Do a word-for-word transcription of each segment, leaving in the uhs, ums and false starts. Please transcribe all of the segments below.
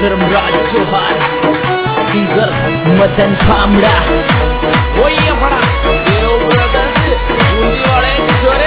Dharmraj Chauhan singer Madan Bhamda. वो ये पड़ा देव ब्रदर्स बूंदी वाले छोरे।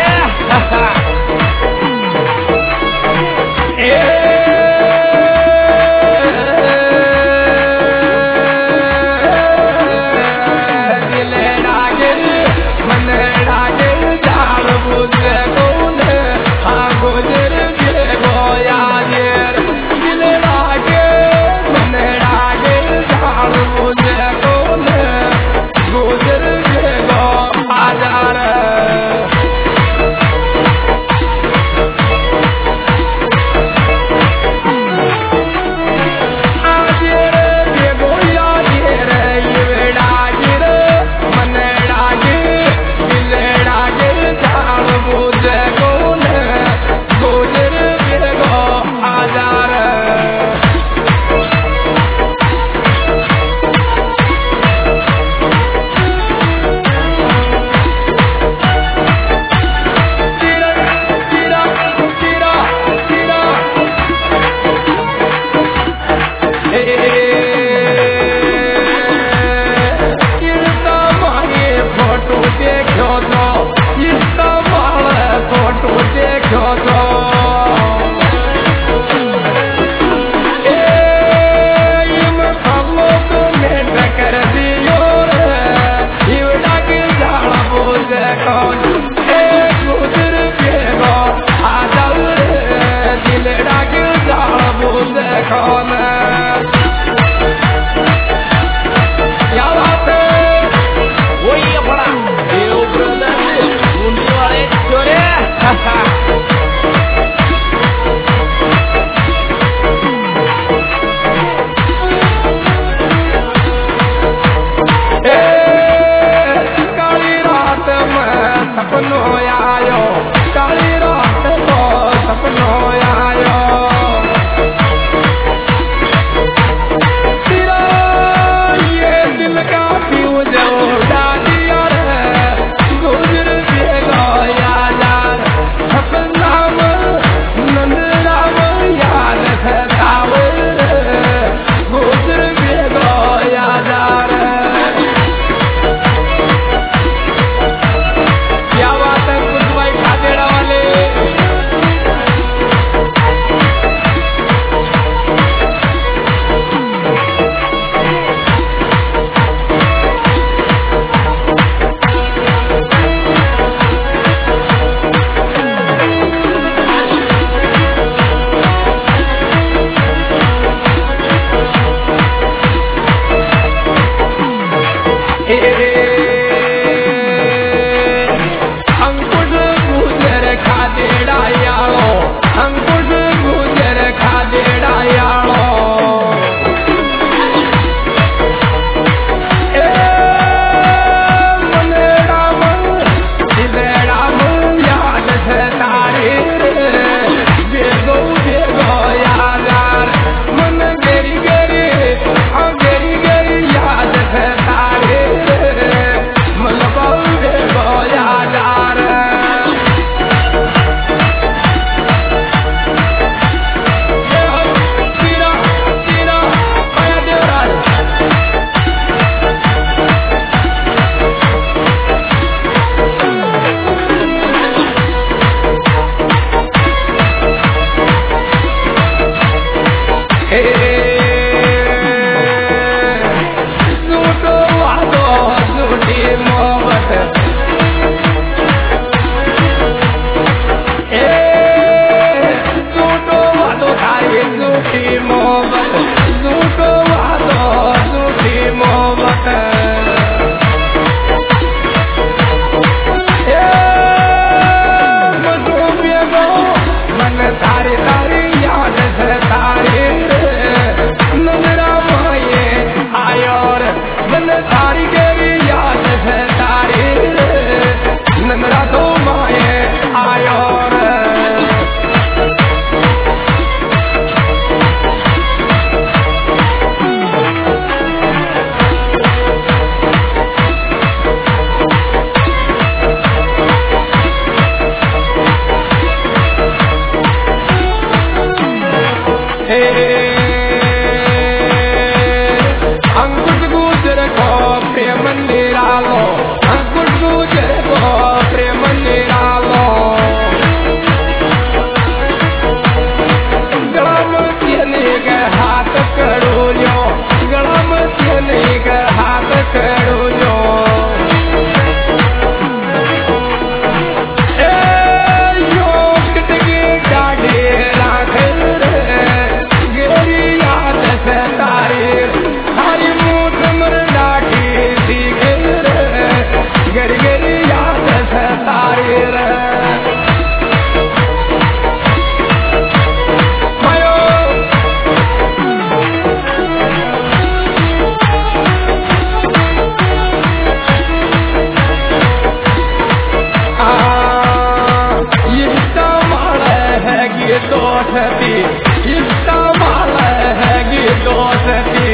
दोस्ती इस्तेमाल हैगी दोस्ती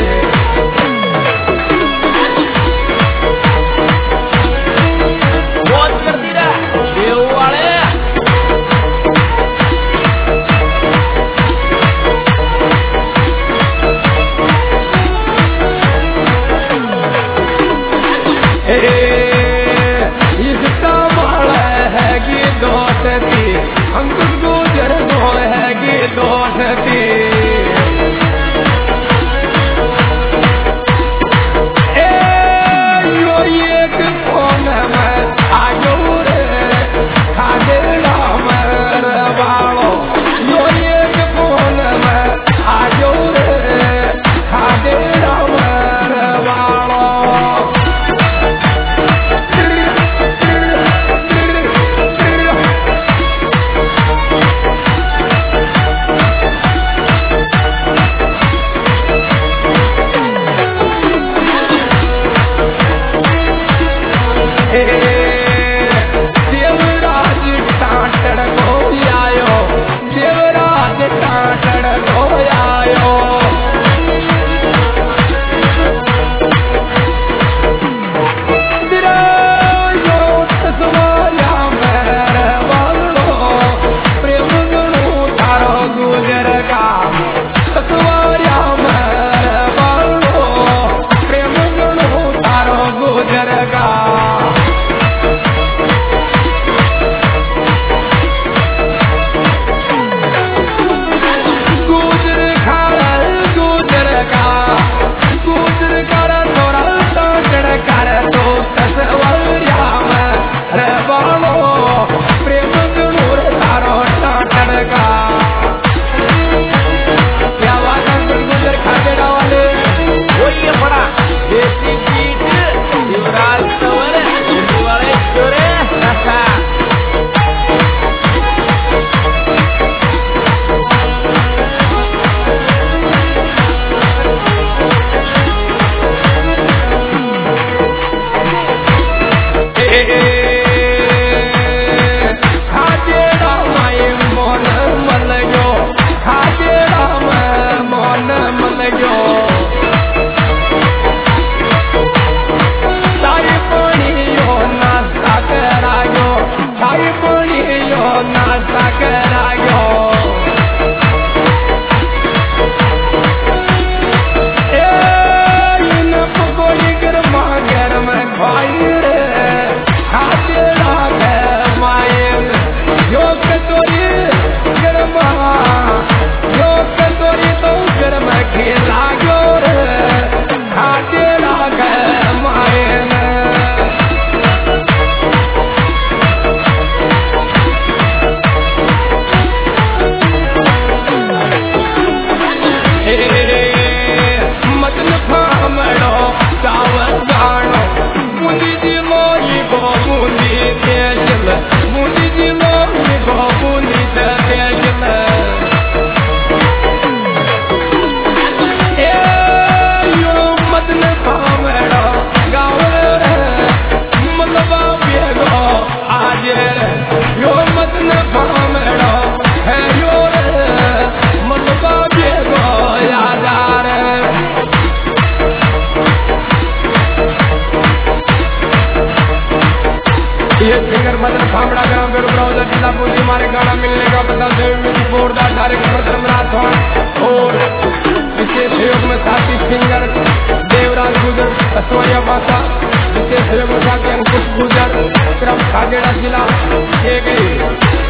बहुत करती रहा देव वाले इस्तेमाल हैगी दोस्ती अंकुश गुजर दो हैगी दोस्ती यो एक फोन में आयो रे खादे राम बालो यो एक फोन में आयो रे खादे राम बालो देवराज टाटड़ को आयो देवराज टाटड़ को आयो तस्वाया मेरे बालो प्रेम गणू थारो गुजर का तस्वाया मेरे बालो प्रेम गणू थारो गुजर का ये सिंगर मदन फामड़ा ग्राम बेरुब्राउजा जिला पुरी हमारे गाना मिलने का पता डायरेक्टर और विशेष सहयोग में साथी सिंगर देवराज गुजर असवाया भाषा विशेष सहयोग में साथी अंकुश गुजर क्रम खागेड़ा जिला